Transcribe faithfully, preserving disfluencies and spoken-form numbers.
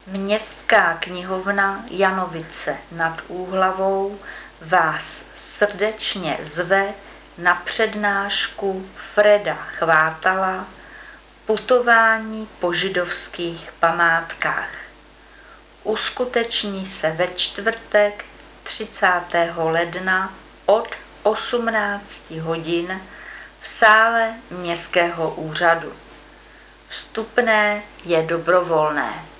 Městská knihovna Janovice nad Úhlavou vás srdečně zve na přednášku Freda Chvátala Putování po židovských památkách. Uskuteční se ve čtvrtek třicátého ledna od osmnácti hodin v sále Městského úřadu. Vstupné je dobrovolné.